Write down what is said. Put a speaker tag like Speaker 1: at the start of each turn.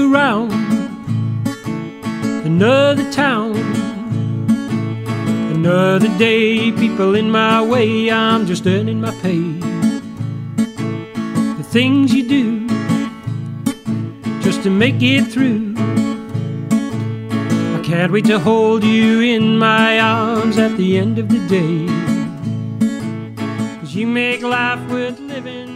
Speaker 1: around another town, another day, people in my way. I'm just earning my pay. The things you do just to make it through. I can't wait to hold you in my arms at the end of the day, 'cause you make life worth living.